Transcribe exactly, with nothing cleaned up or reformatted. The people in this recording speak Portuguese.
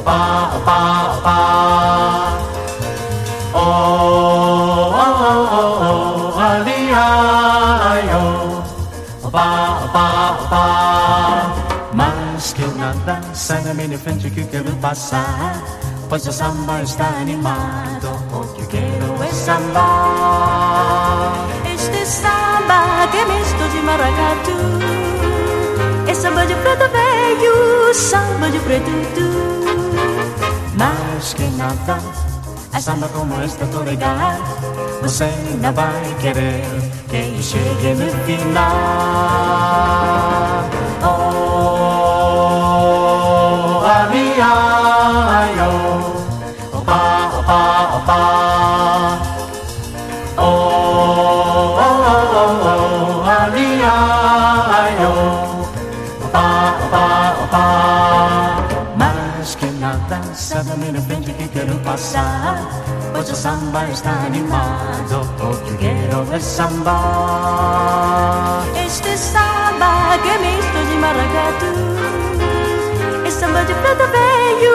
opa, opa, opa. Oh, oh, oh, oh, oh, ali, ai, oh. Opa, opa, opa. Mas que nada, sai da minha frente que eu quero passar, pois o samba está animado, o que eu quero é sambar. Este samba que é misto de maracatu, é samba de preto velho, samba de preto tu. Mas que nada, a samba como esta tô legal, você ainda vai querer que eu chegue no final. Oh, ali, ai, oh. Opa, opa, opa. Oh, oh, oh, oh, oh. Ali, ai, oh. Opa, opa, opa. Mas que nada, sabe a minha frente que quero passar, pois o samba está animado, o que eu quero é sambar. Este samba que é misto de maracatu, é samba de preto velho.